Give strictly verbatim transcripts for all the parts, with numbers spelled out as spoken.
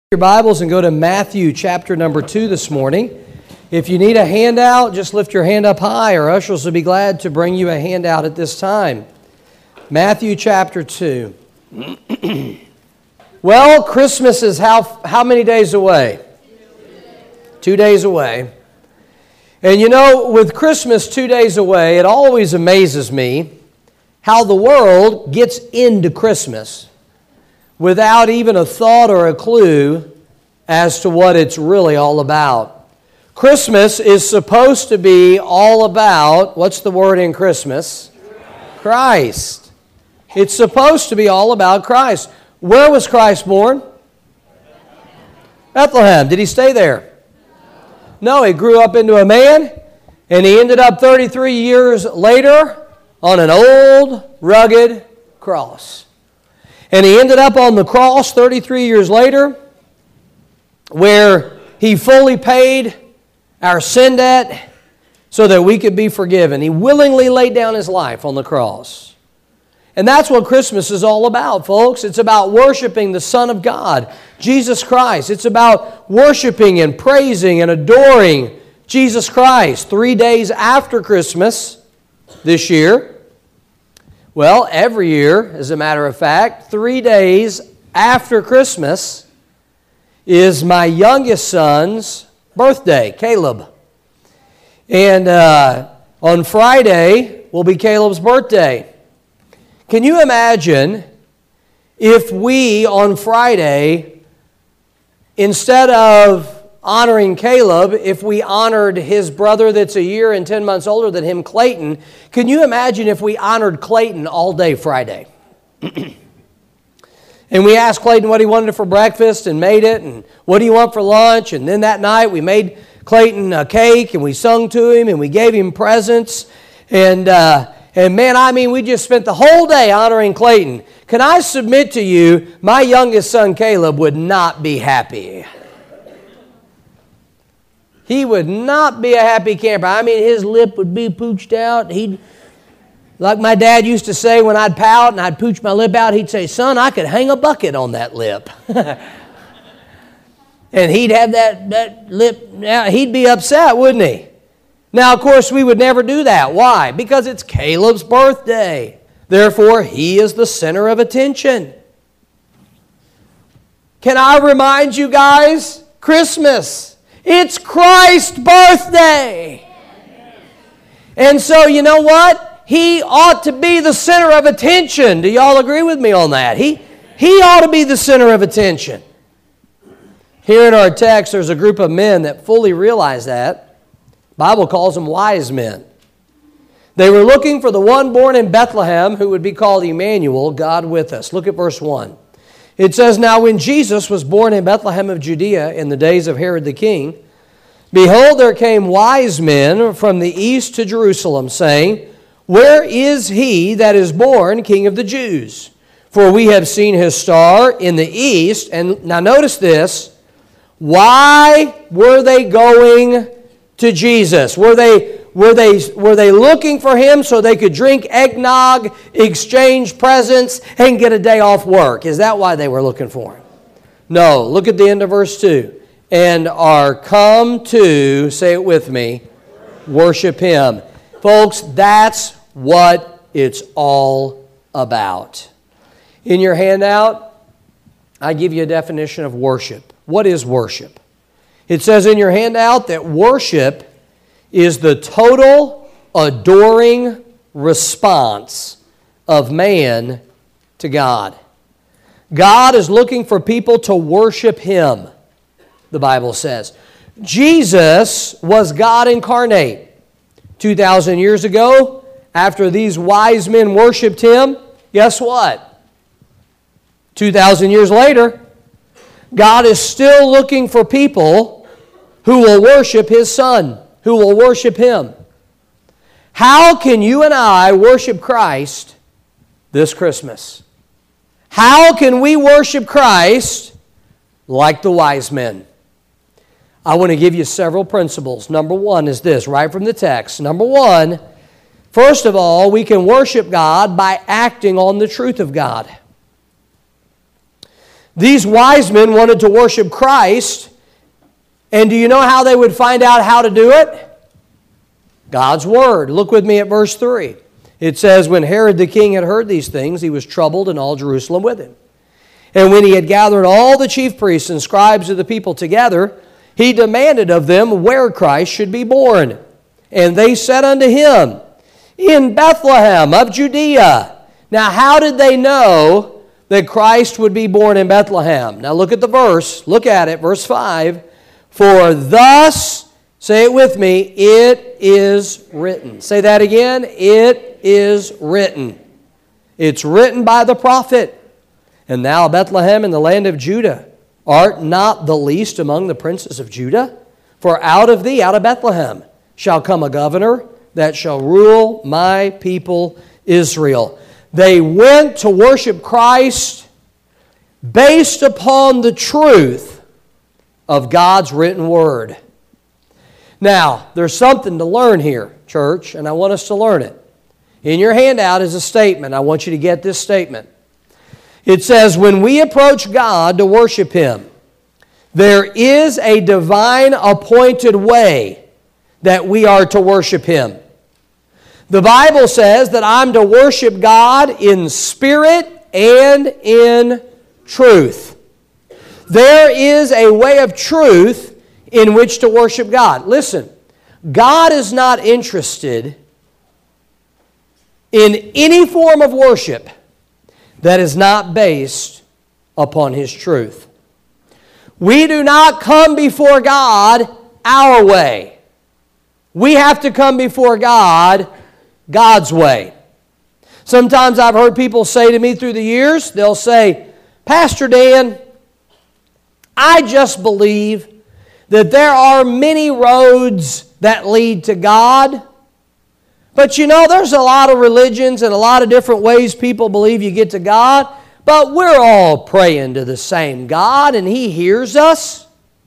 Your Bibles and go to Matthew chapter number two this morning. If you need a handout, just lift your hand up high. Our ushers will be glad to bring you a handout at this time. Matthew chapter two. Well, Christmas is how, how many days away? Two days away. And you know, with Christmas two days away, it always amazes me how the world gets into Christmas without even a thought or a clue as to what it's really all about. Christmas is supposed to be all about, what's the word in Christmas? Christ. It's supposed to be all about Christ. Where was Christ born? Bethlehem. Did he stay there? No, he grew up into a man, and he ended up thirty-three years later on an old, rugged cross. And he ended up on the cross thirty-three years later, where he fully paid our sin debt so that we could be forgiven. He willingly laid down his life on the cross. And that's what Christmas is all about, folks. It's about worshiping the Son of God, Jesus Christ. It's about worshiping and praising and adoring Jesus Christ. Three days after Christmas this year, well, every year, as a matter of fact, three days after Christmas is my youngest son's birthday, Caleb. And uh, on Friday will be Caleb's birthday. Can you imagine if we, on Friday, instead of honoring Caleb, if we honored his brother that's a year and ten months older than him, Clayton? Can you imagine if we honored Clayton all day Friday? And we asked Clayton what he wanted for breakfast and made it, and what do you want for lunch? And then that night we made Clayton a cake, and we sung to him, and we gave him presents. And, uh, and man, I mean, we just spent the whole day honoring Clayton. Can I submit to you, my youngest son Caleb would not be happy. He would not be a happy camper. I mean, his lip would be pooched out. He'd, like my dad used to say when I'd pout and I'd pooch my lip out, he'd say, "Son, I could hang a bucket on that lip." And he'd have that, that lip, now he'd be upset, wouldn't he? Now, of course, we would never do that. Why? Because it's Caleb's birthday. Therefore, he is the center of attention. Can I remind you guys? Christmas. It's Christ's birthday. And so, you know what? He ought to be the center of attention. Do y'all agree with me on that? He, he ought to be the center of attention. Here in our text, there's a group of men that fully realize that. The Bible calls them wise men. They were looking for the one born in Bethlehem who would be called Emmanuel, God with us. Look at verse one. It says, "Now when Jesus was born in Bethlehem of Judea in the days of Herod the king, behold, there came wise men from the east to Jerusalem, saying, Where is he that is born King of the Jews? For we have seen his star in the east." And now notice this. Why were they going to Jesus? Were they, were they, were they looking for him so they could drink eggnog, exchange presents, and get a day off work? Is that why they were looking for him? No. Look at the end of verse two. "And are come to," say it with me, "worship him." Folks, that's what it's all about. In your handout, I give you a definition of worship. What is worship? It says in your handout that worship is the total adoring response of man to God. God is looking for people to worship him, the Bible says. Jesus was God incarnate. two thousand years ago, after these wise men worshiped him, guess what? two thousand years later, God is still looking for people who will worship his Son, who will worship him. How can you and I worship Christ this Christmas? How can we worship Christ like the wise men? I want to give you several principles. Number one is this, right from the text. Number one, first of all, we can worship God by acting on the truth of God. These wise men wanted to worship Christ. And do you know how they would find out how to do it? God's Word. Look with me at verse three. It says, when Herod the king had heard these things, he was troubled, and all Jerusalem with him. And when he had gathered all the chief priests and scribes of the people together, he demanded of them where Christ should be born. And they said unto him, in Bethlehem of Judea. Now, how did they know that Christ would be born in Bethlehem? Now, look at the verse. Look at it, verse five. For thus, say it with me, it is written. Say that again. It is written. It's written by the prophet. And thou, Bethlehem, in the land of Judah, art not the least among the princes of Judah? For out of thee, out of Bethlehem, shall come a governor that shall rule my people Israel. They went to worship Christ based upon the truth of God's written word. Now, there's something to learn here, church, and I want us to learn it. In your handout is a statement. I want you to get this statement. It says, when we approach God to worship Him, there is a divine appointed way that we are to worship Him. The Bible says that I'm to worship God in spirit and in truth. There is a way of truth in which to worship God. Listen, God is not interested in any form of worship that is not based upon His truth. We do not come before God our way. We have to come before God God's way. Sometimes I've heard people say to me through the years, they'll say, Pastor Dan, I just believe that there are many roads that lead to God. But you know, there's a lot of religions and a lot of different ways people believe you get to God. But we're all praying to the same God, and He hears us.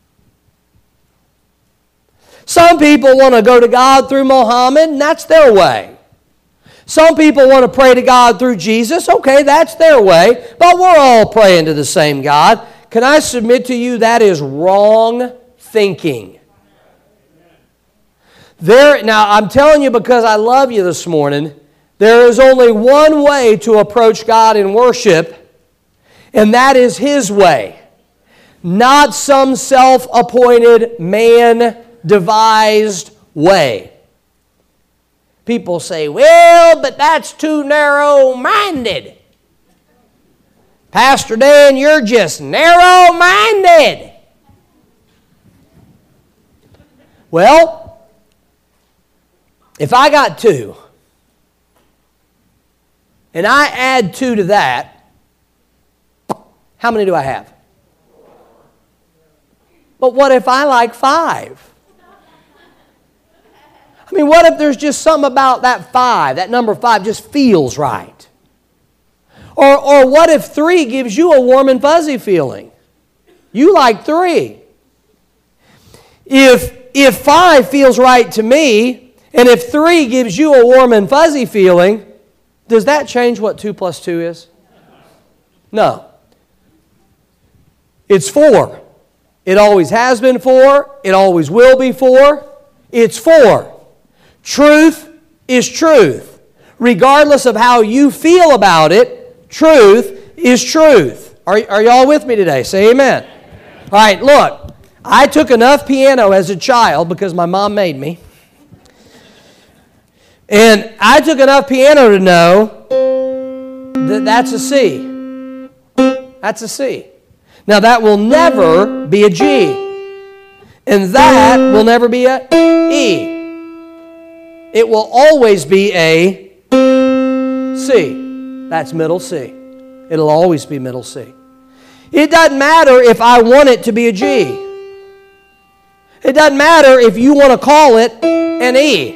Some people want to go to God through Muhammad, and that's their way. Some people want to pray to God through Jesus. Okay, that's their way. But we're all praying to the same God. Can I submit to you that is wrong thinking? There, now, I'm telling you because I love you this morning, there is only one way to approach God in worship, and that is His way. Not some self-appointed, man-devised way. People say, well, but that's too narrow-minded. Pastor Dan, you're just narrow-minded. Well, if I got two, and I add two to that, how many do I have? But what if I like five? I mean, what if there's just something about that five, that number five just feels right? Or, or what if three gives you a warm and fuzzy feeling? You like three. If, if five feels right to me, and if three gives you a warm and fuzzy feeling, does that change what two plus two is? No. It's four. It always has been four. It always will be four. It's four. Truth is truth. Regardless of how you feel about it, truth is truth. Are, are y'all with me today? Say amen. Amen. All right, look. I took enough piano as a child because my mom made me. And I took enough piano to know that that's a C. That's a C. Now that will never be a G. And that will never be a E. It will always be a C. That's middle C. It'll always be middle C. It doesn't matter if I want it to be a G. It doesn't matter if you want to call it an E.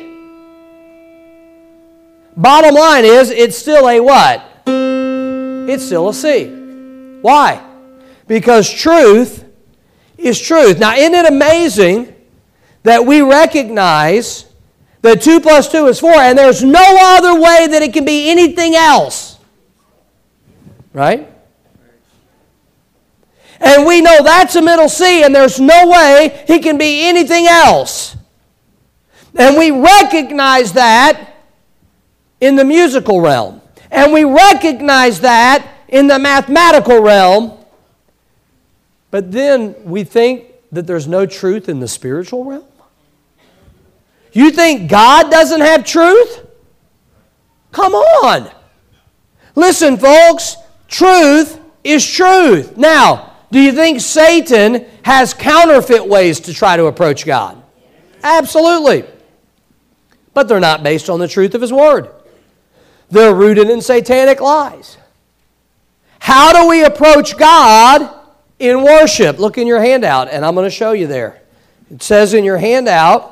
Bottom line is, it's still a what? It's still a C. Why? Because truth is truth. Now, isn't it amazing that we recognize that two plus two is four, and there's no other way that it can be anything else? Right? And we know that's a middle C, and there's no way He can be anything else. And we recognize that in the musical realm. And we recognize that in the mathematical realm. But then we think that there's no truth in the spiritual realm? You think God doesn't have truth? Come on. Listen, folks, truth is truth. Now, do you think Satan has counterfeit ways to try to approach God? Absolutely. But they're not based on the truth of His Word. They're rooted in satanic lies. How do we approach God in worship? Look in your handout, and I'm going to show you there. It says in your handout,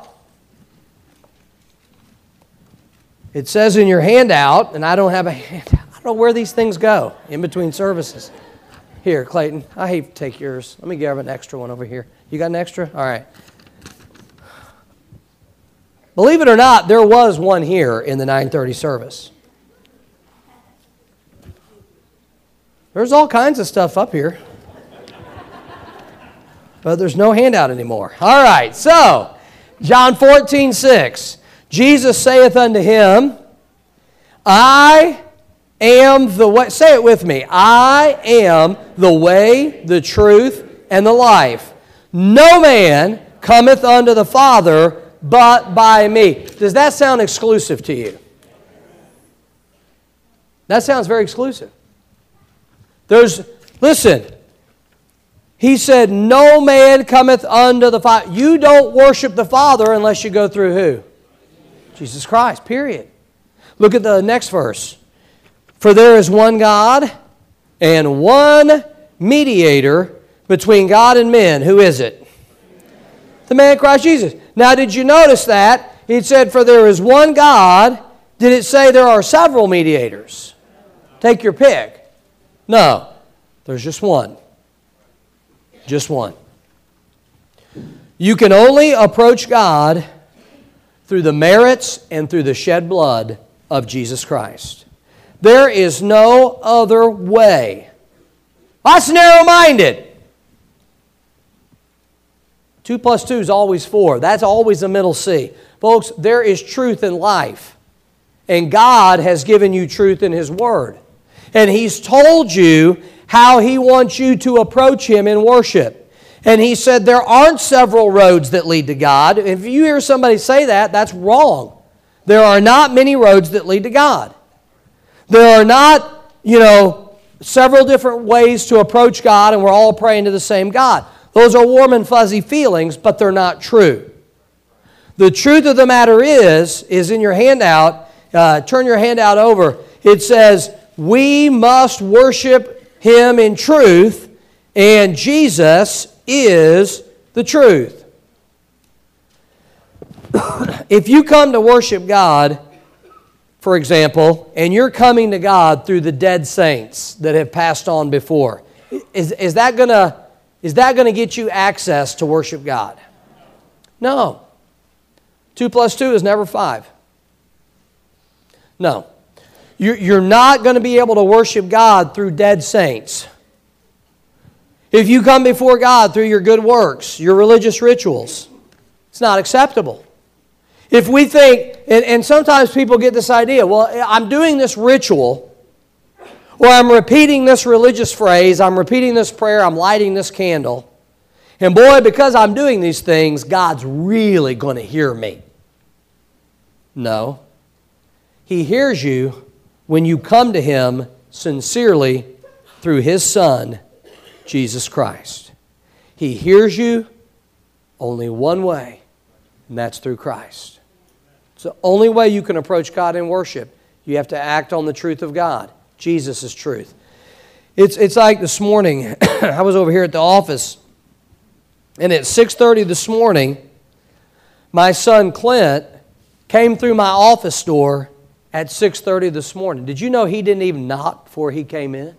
it says in your handout, and I don't have a handout. I don't know where these things go in between services. Here, Clayton, I hate to take yours. Let me grab an extra one over here. You got an extra? All right. Believe it or not, there was one here in the nine thirty service. There's all kinds of stuff up here. But there's no handout anymore. All right, so, John fourteen six. Jesus saith unto him, I am the way. Say it with me. I am the way, the truth, and the life. No man cometh unto the Father but by me. Does that sound exclusive to you? That sounds very exclusive. There's, listen, He said, no man cometh unto the Father. You don't worship the Father unless you go through who? Jesus Christ, period. Look at the next verse. For there is one God and one mediator between God and men. Who is it? The man Christ Jesus. Now, did you notice that? It said, for there is one God. Did it say there are several mediators? Take your pick. No, there's just one. Just one. You can only approach God through the merits and through the shed blood of Jesus Christ. There is no other way. That's narrow-minded. Two plus two is always four. That's always a middle C. Folks, there is truth in life. And God has given you truth in His Word. And He's told you how He wants you to approach Him in worship. And He said there aren't several roads that lead to God. If you hear somebody say that, that's wrong. There are not many roads that lead to God. There are not, you know, several different ways to approach God and we're all praying to the same God. Those are warm and fuzzy feelings, but they're not true. The truth of the matter is, is in your handout, uh, turn your handout over, it says, we must worship Him in truth, and Jesus is the truth. If you come to worship God, for example, and you're coming to God through the dead saints that have passed on before, is, is that going to is that going to get you access to worship God? No. Two plus two is never five. No. You're, you're not going to be able to worship God through dead saints. If you come before God through your good works, your religious rituals, it's not acceptable. If we think, and, and sometimes people get this idea, well, I'm doing this ritual, or I'm repeating this religious phrase, I'm repeating this prayer, I'm lighting this candle, and boy, because I'm doing these things, God's really going to hear me. No. He hears you when you come to Him sincerely through His Son, Jesus Christ. He hears you only one way, and that's through Christ. It's the only way you can approach God in worship. You have to act on the truth of God. Jesus is truth. It's, it's like this morning, I was over here at the office, and at six thirty this morning, my son Clint came through my office door at six thirty this morning. Did you know he didn't even knock before he came in?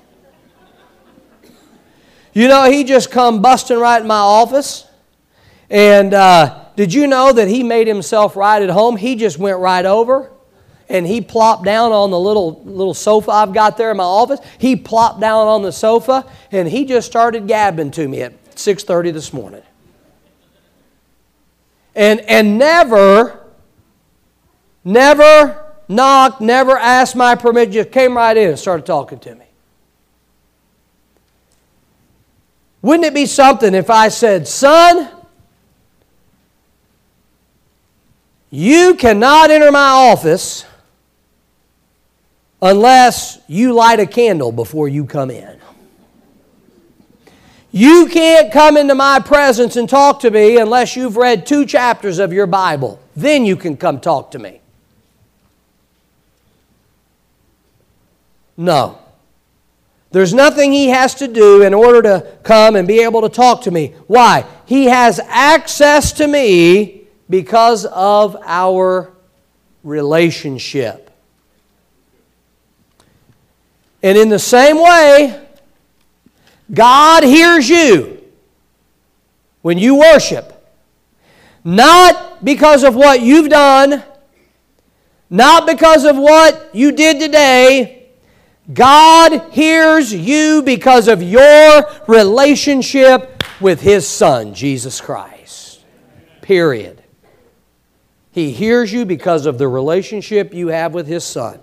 You know, he just come busting right in my office. And uh, did you know that he made himself right at home? He just went right over. and he plopped down on the little, little sofa I've got there in my office. He plopped down on the sofa, and he just started gabbing to me at six thirty this morning. And, and never, never knocked, never asked my permission, just came right in and started talking to me. Wouldn't it be something if I said, son, you cannot enter my office unless you light a candle before you come in. You can't come into my presence and talk to me unless you've read two chapters of your Bible. Then you can come talk to me. No. There's nothing he has to do in order to come and be able to talk to me. Why? He has access to me because of our relationship. And in the same way, God hears you when you worship. Not because of what you've done, not because of what you did today. God hears you because of your relationship with His Son, Jesus Christ. Period. He hears you because of the relationship you have with His Son.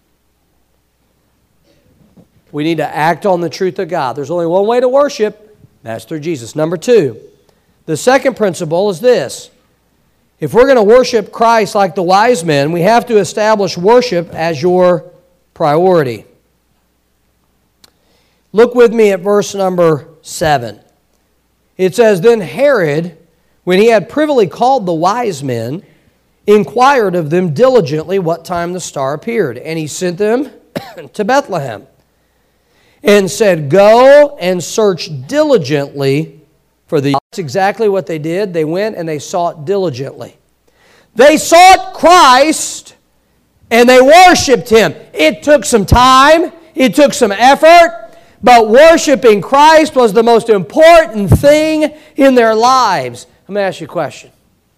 We need to act on the truth of God. There's only one way to worship. That's through Jesus. Number two, the second principle is this. If we're going to worship Christ like the wise men, we have to establish worship as your priority. Look with me at verse number seven. It says, Then Herod, when he had privily called the wise men, inquired of them diligently what time the star appeared. And he sent them to Bethlehem and said, Go and search diligently for the... That's exactly what they did. They went and they sought diligently. They sought Christ and they worshiped Him. It took some time. It took some effort. But worshiping Christ was the most important thing in their lives. Let me ask you a question.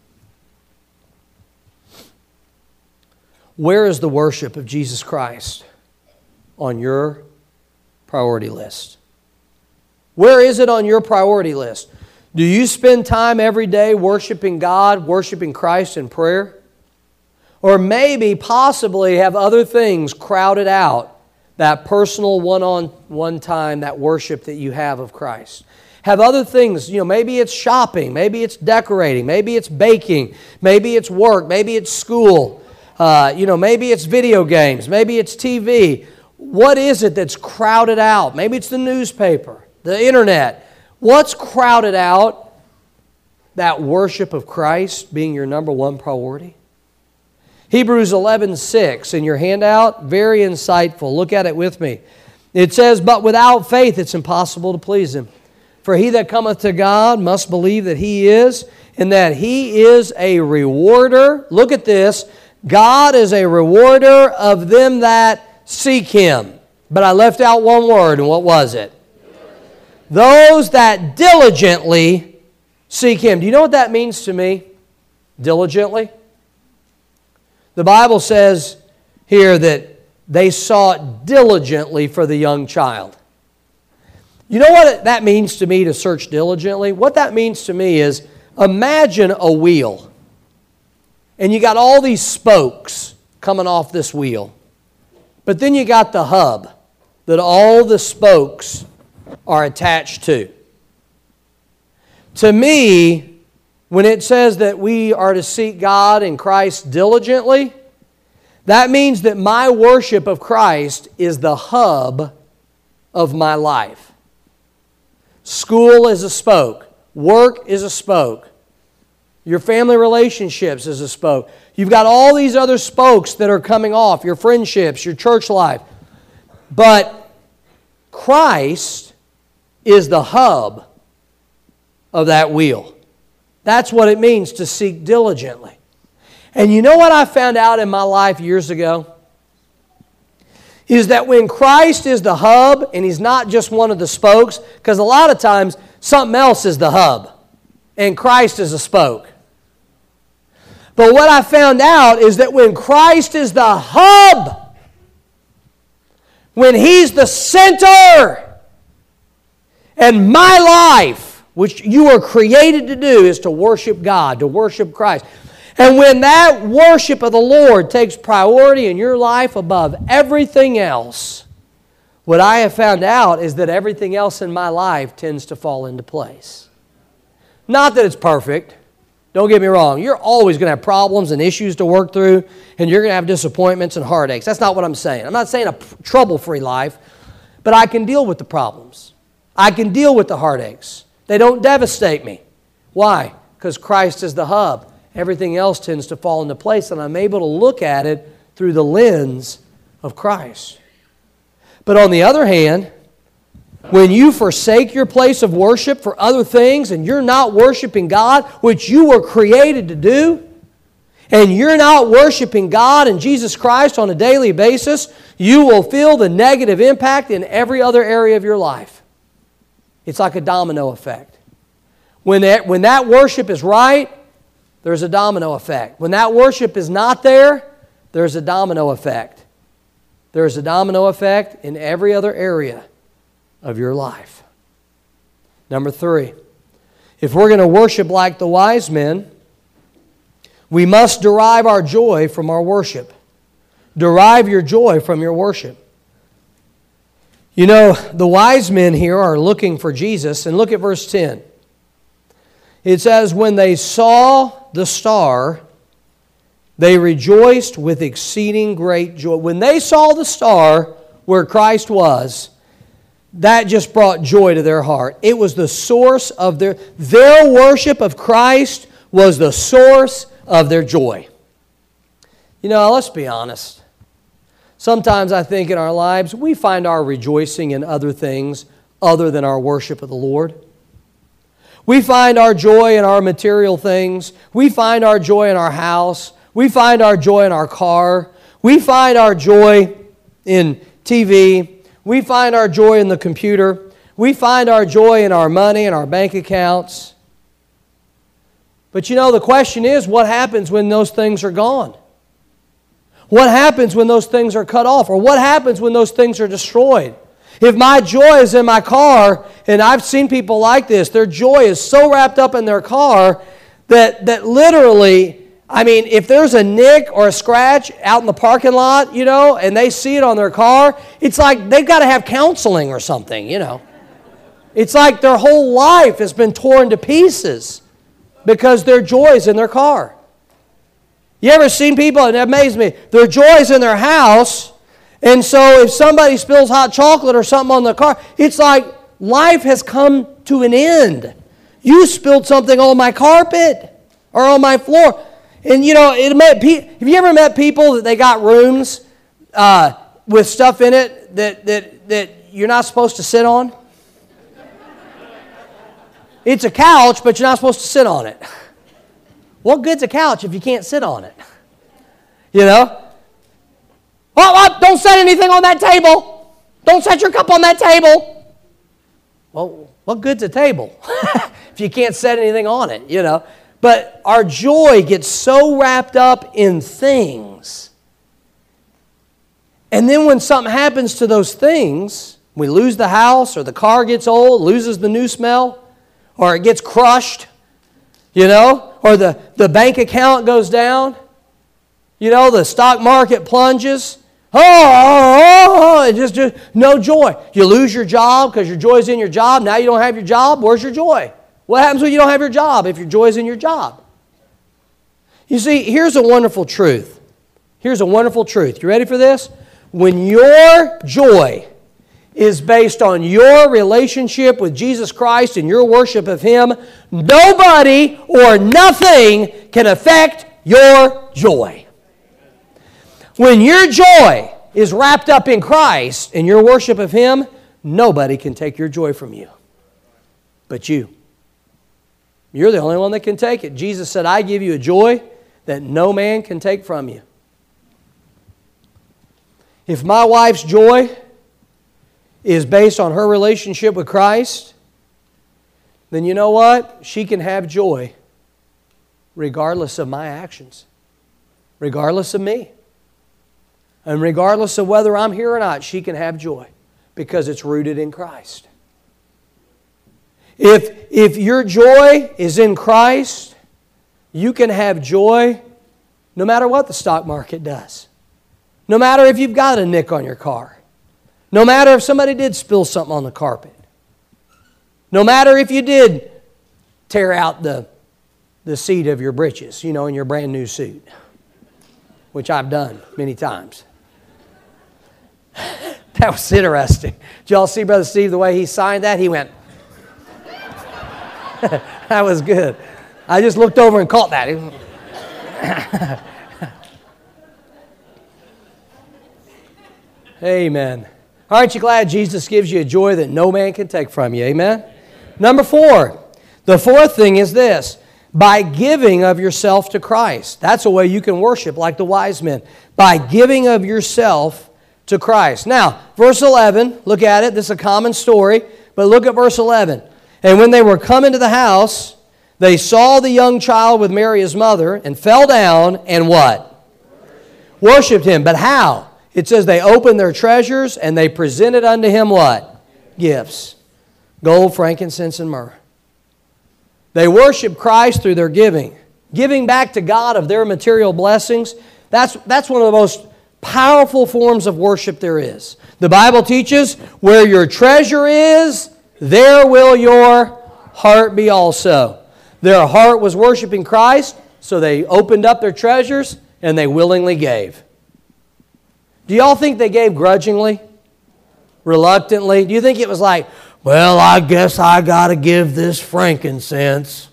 Where is the worship of Jesus Christ on your priority list? Where is it on your priority list? Do you spend time every day worshiping God, worshiping Christ in prayer? Or maybe, possibly, have other things crowded out that personal one-on-one time, that worship that you have of Christ. Have other things, you know, maybe it's shopping, maybe it's decorating, maybe it's baking, maybe it's work, maybe it's school, uh, you know, maybe it's video games, maybe it's T V. What is it that's crowded out? Maybe it's the newspaper, the internet. What's crowded out? That worship of Christ being your number one priority? Hebrews eleven six in your handout, very insightful. Look at it with me. It says, But without faith it's impossible to please Him. For he that cometh to God must believe that He is, and that He is a rewarder. Look at this. God is a rewarder of them that seek Him. But I left out one word, and what was it? Those that diligently seek Him. Do you know what that means to me? Diligently? The Bible says here that they sought diligently for the young child. You know what that means to me, to search diligently? What that means to me is, imagine a wheel. And you got all these spokes coming off this wheel. But then you got the hub that all the spokes are attached to. To me, when it says that we are to seek God and Christ diligently, that means that my worship of Christ is the hub of my life. School is a spoke. Work is a spoke. Your family relationships is a spoke. You've got all these other spokes that are coming off. Your friendships, your church life. But Christ is the hub of that wheel. That's what it means to seek diligently. And you know what I found out in my life years ago? Is that when Christ is the hub and He's not just one of the spokes, because a lot of times something else is the hub and Christ is a spoke. But what I found out is that when Christ is the hub, when He's the center, and my life, which you are created to do, is to worship God, to worship Christ. And when that worship of the Lord takes priority in your life above everything else, what I have found out is that everything else in my life tends to fall into place. Not that it's perfect. Don't get me wrong. You're always going to have problems and issues to work through, and you're going to have disappointments and heartaches. That's not what I'm saying. I'm not saying a trouble-free life, but I can deal with the problems. I can deal with the heartaches. They don't devastate me. Why? Because Christ is the hub. Everything else tends to fall into place, and I'm able to look at it through the lens of Christ. But on the other hand, when you forsake your place of worship for other things and you're not worshiping God, which you were created to do, and you're not worshiping God and Jesus Christ on a daily basis, you will feel the negative impact in every other area of your life. It's like a domino effect. When that, when that worship is right, there's a domino effect. When that worship is not there, there's a domino effect. There's a domino effect in every other area of your life. Number three, if we're going to worship like the wise men, we must derive our joy from our worship. Derive your joy from your worship. You know, the wise men here are looking for Jesus, and look at verse ten. It says, when they saw the star, they rejoiced with exceeding great joy. When they saw the star where Christ was, that just brought joy to their heart. It was the source of their, their worship of Christ was the source of their joy. You know, let's be honest. Sometimes I think in our lives, we find our rejoicing in other things other than our worship of the Lord. We find our joy in our material things. We find our joy in our house. We find our joy in our car. We find our joy in T V. We find our joy in the computer. We find our joy in our money and our bank accounts. But you know, the question is, what happens when those things are gone? What happens when those things are cut off? Or what happens when those things are destroyed? If my joy is in my car, and I've seen people like this, their joy is so wrapped up in their car that, that literally, I mean, if there's a nick or a scratch out in the parking lot, you know, and they see it on their car, it's like they've got to have counseling or something, you know. It's like their whole life has been torn to pieces because their joy is in their car. You ever seen people, and it amazes me, their joy is in their house, and so if somebody spills hot chocolate or something on the car, it's like life has come to an end. You spilled something on my carpet or on my floor. And you know, it met, have you ever met people that they got rooms uh, with stuff in it that, that, that you're not supposed to sit on? It's a couch, but you're not supposed to sit on it. What good's a couch if you can't sit on it? You know? Oh, oh, don't set anything on that table. Don't set your cup on that table. Well, what good's a table if you can't set anything on it, you know? But our joy gets so wrapped up in things. And then when something happens to those things, we lose the house, or the car gets old, loses the new smell, or it gets crushed, you know, or the, the bank account goes down, you know, the stock market plunges. Oh, oh, oh, just, just no joy. You lose your job because your joy's in your job. Now you don't have your job. Where's your joy? What happens when you don't have your job if your joy's in your job? You see, here's a wonderful truth. Here's a wonderful truth. You ready for this? When your joy is based on your relationship with Jesus Christ and your worship of Him, nobody or nothing can affect your joy. When your joy is wrapped up in Christ and your worship of Him, nobody can take your joy from you but you. You're the only one that can take it. Jesus said, I give you a joy that no man can take from you. If my wife's joy is based on her relationship with Christ, then you know what? She can have joy regardless of my actions. regardless of me. And regardless of whether I'm here or not, she can have joy because it's rooted in Christ. If, if your joy is in Christ, you can have joy no matter what the stock market does. No matter if you've got a nick on your car. No matter if somebody did spill something on the carpet. No matter if you did tear out the, the seat of your britches, you know, in your brand new suit. Which I've done many times. That was interesting. Did y'all see Brother Steve, the way he signed that? He went. That was good. I just looked over and caught that. Amen. Aren't you glad Jesus gives you a joy that no man can take from you? Amen? Number four. The fourth thing is this. By giving of yourself to Christ. That's a way you can worship like the wise men. By giving of yourself to Christ. Now, verse eleven, look at it. This is a common story. But look at verse eleven. And when they were come into the house, they saw the young child with Mary his mother, and fell down and what? Worshipped him. But how? It says they opened their treasures and they presented unto him what? Gifts. Gold, frankincense, and myrrh. They worship Christ through their giving. Giving back to God of their material blessings. That's, that's one of the most powerful forms of worship there is. The Bible teaches, where your treasure is, there will your heart be also. Their heart was worshiping Christ, so they opened up their treasures and they willingly gave. Do y'all think they gave grudgingly? Reluctantly? Do you think it was like, well, I guess I got to give this frankincense.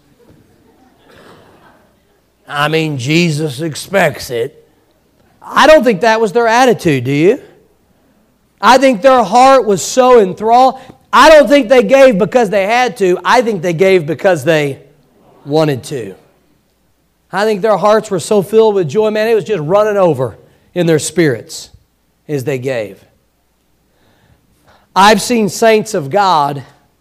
I mean, Jesus expects it. I don't think that was their attitude, do you? I think their heart was so enthralled. I don't think they gave because they had to. I think they gave because they wanted to. I think their hearts were so filled with joy, man, it was just running over in their spirits as they gave. I've seen saints of God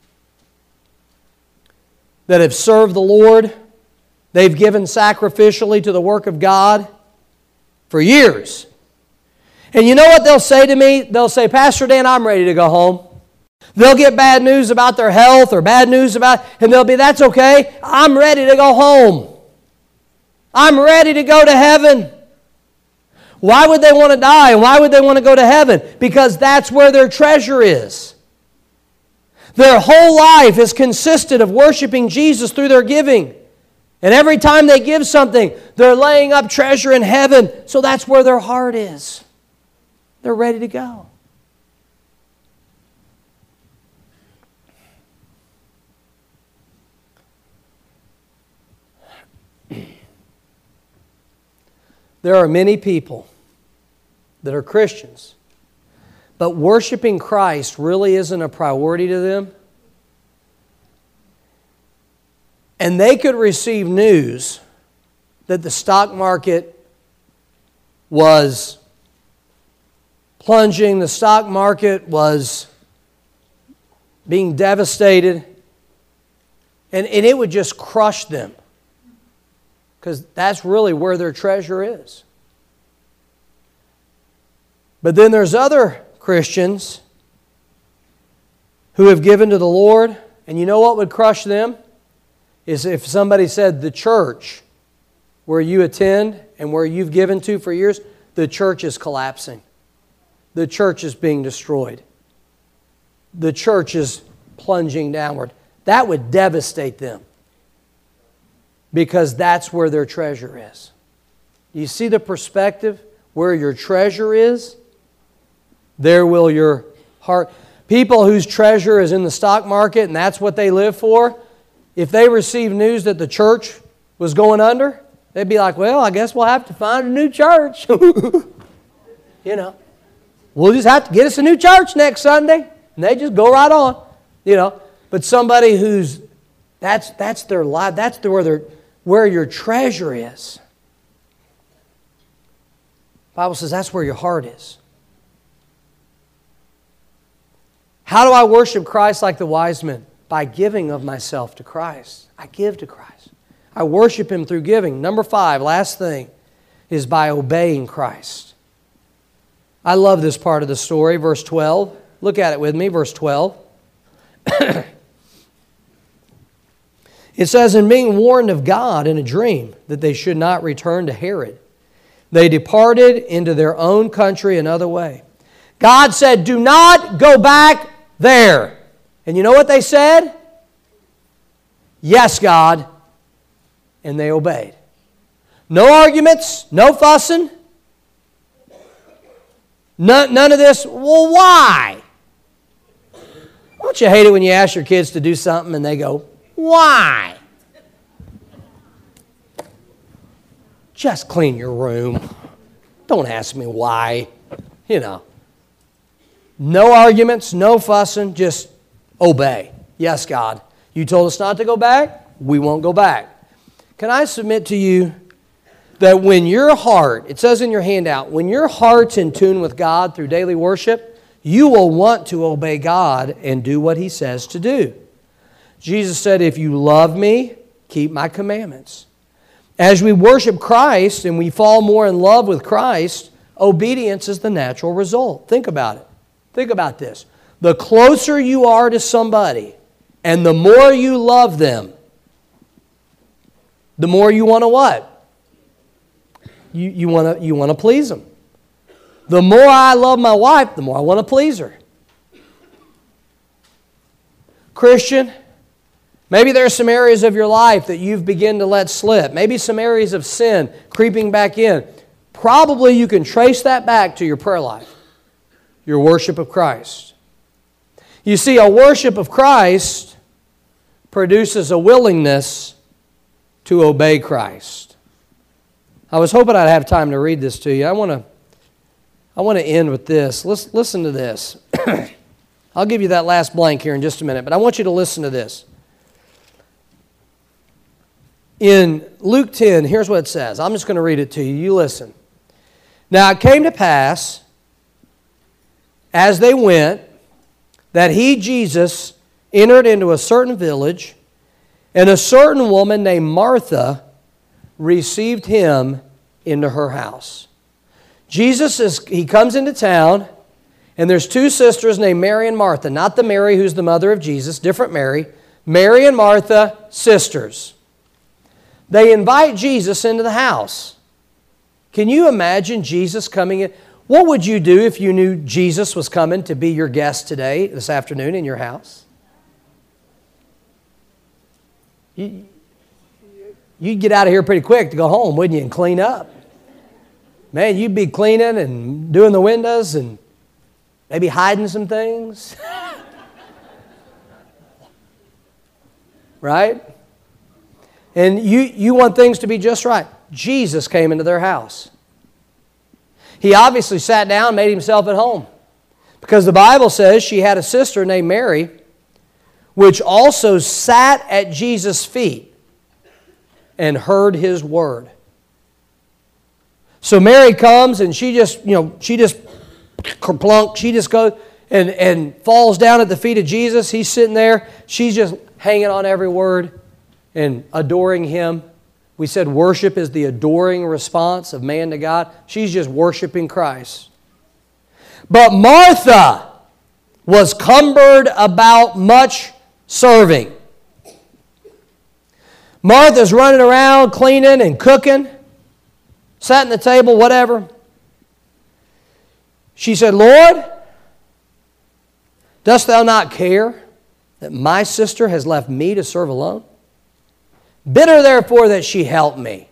that have served the Lord. They've given sacrificially to the work of God for years. And you know what they'll say to me? They'll say, Pastor Dan, I'm ready to go home. They'll get bad news about their health or bad news about, and they'll be, that's okay. I'm ready to go home. I'm ready to go to heaven. Why would they want to die and why would they want to go to heaven? Because that's where their treasure is. Their whole life has consisted of worshiping Jesus through their giving. And every time they give something, they're laying up treasure in heaven. So that's where their heart is. They're ready to go. There are many people that are Christians, but worshiping Christ really isn't a priority to them. And they could receive news that the stock market was plunging, the stock market was being devastated, and, and it would just crush them. Because that's really where their treasure is. But then there's other Christians who have given to the Lord, and you know what would crush them? Is if somebody said the church where you attend and where you've given to for years, the church is collapsing. The church is being destroyed. The church is plunging downward. That would devastate them. Because that's where their treasure is. You see the perspective? Where your treasure is, there will your heart. People whose treasure is in the stock market and that's what they live for, if they receive news that the church was going under, they'd be like, well, I guess we'll have to find a new church. You know, we'll just have to get us a new church next Sunday. And they just go right on. You know, but somebody who's, that's that's their life, that's the, where their where your treasure is. The Bible says that's where your heart is. How do I worship Christ like the wise men? By giving of myself to Christ. I give to Christ. I worship Him through giving. Number five, last thing. is by obeying Christ. I love this part of the story, verse twelve. Look at it with me, verse twelve. It says, "And being warned of God in a dream that they should not return to Herod, they departed into their own country another way." God said, "Do not go back there." And you know what they said? "Yes, God." And they obeyed. No arguments, no fussing. None, none of this. Well, why? Don't you hate it when you ask your kids to do something and they go, "Why?" Just clean your room. Don't ask me why. You know. No arguments, no fussing, just obey. "Yes, God. You told us not to go back. We won't go back." Can I submit to you that when your heart, it says in your handout, when your heart's in tune with God through daily worship, you will want to obey God and do what He says to do. Jesus said, "If you love me, keep my commandments." As we worship Christ and we fall more in love with Christ, obedience is the natural result. Think about it. Think about this. The closer you are to somebody and the more you love them, the more you want to what? You, you want to you want to please them. The more I love my wife, the more I want to please her. Christian, maybe there are some areas of your life that you've begun to let slip. Maybe some areas of sin creeping back in. Probably you can trace that back to your prayer life, your worship of Christ. You see, a worship of Christ produces a willingness to obey Christ. I was hoping I'd have time to read this to you. I want to I want to end with this. Listen, listen to this. I'll give you that last blank here in just a minute, but I want you to listen to this. In Luke ten, here's what it says. I'm just going to read it to you. You listen. "Now it came to pass, as they went, that he, Jesus, entered into a certain village, and a certain woman named Martha received him into her house." Jesus, is he comes into town, and there's two sisters named Mary and Martha. Not the Mary who's the mother of Jesus, different Mary. Mary and Martha, sisters. They invite Jesus into the house. Can you imagine Jesus coming in? What would you do if you knew Jesus was coming to be your guest today, this afternoon, in your house? You, you'd get out of here pretty quick to go home, wouldn't you, and clean up. Man, you'd be cleaning and doing the windows and maybe hiding some things. Right? And you, you want things to be just right. Jesus came into their house. He obviously sat down and made himself at home. Because the Bible says she had a sister named Mary, which also sat at Jesus' feet and heard his word. So Mary comes and she just, you know, she just kerplunk, she just goes and, and falls down at the feet of Jesus. He's sitting there. She's just hanging on every word and adoring him. We said worship is the adoring response of man to God. She's just worshiping Christ. But Martha was cumbered about much serving. Martha's running around cleaning and cooking, setting the table, whatever. She said, "Lord, dost thou not care that my sister has left me to serve alone? Bid her therefore that she help me."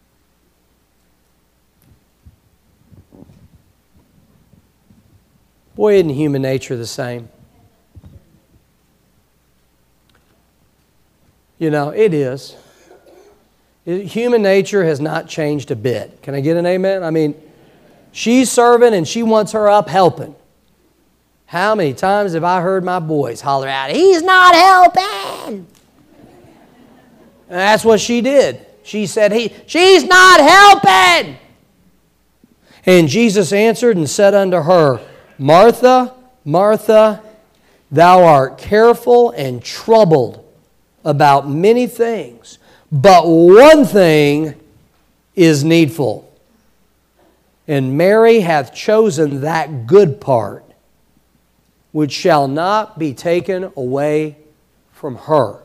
Boy, isn't human nature the same? You know, it is. It, human nature has not changed a bit. Can I get an amen? I mean, she's serving and she wants her up helping. How many times have I heard my boys holler out, "He's not helping"? And that's what she did. She said, "He, she's not helping." And Jesus answered and said unto her, "Martha, Martha, thou art careful and troubled about many things, but one thing is needful. And Mary hath chosen that good part, which shall not be taken away from her.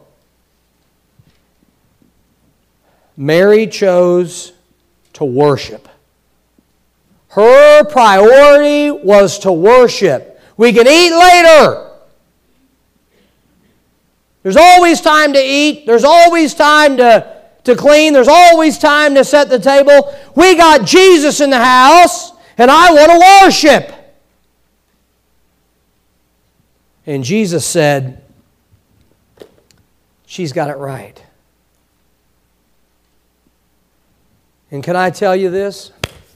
Mary chose to worship. Her priority was to worship. We can eat later. There's always time to eat. There's always time to, to clean. There's always time to set the table. We got Jesus in the house, and I want to worship. And Jesus said, she's got it right. And can I tell you this?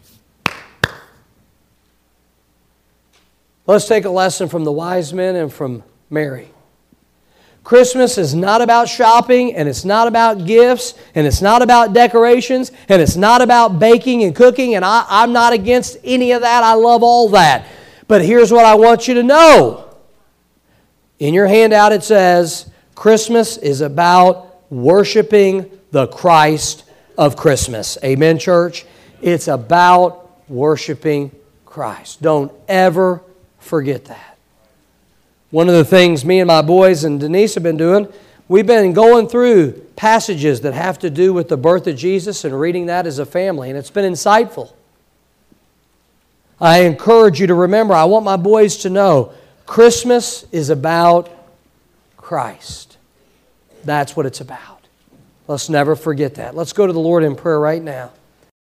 Let's take a lesson from the wise men and from Mary. Christmas is not about shopping, and it's not about gifts, and it's not about decorations, and it's not about baking and cooking, and I, I'm not against any of that. I love all that. But here's what I want you to know. In your handout it says, Christmas is about worshiping the Christ of Christmas. Amen, church? It's about worshiping Christ. Don't ever forget that. One of the things me and my boys and Denise have been doing, we've been going through passages that have to do with the birth of Jesus and reading that as a family, and it's been insightful. I encourage you to remember, I want my boys to know, Christmas is about Christ. That's what it's about. Let's never forget that. Let's go to the Lord in prayer right now.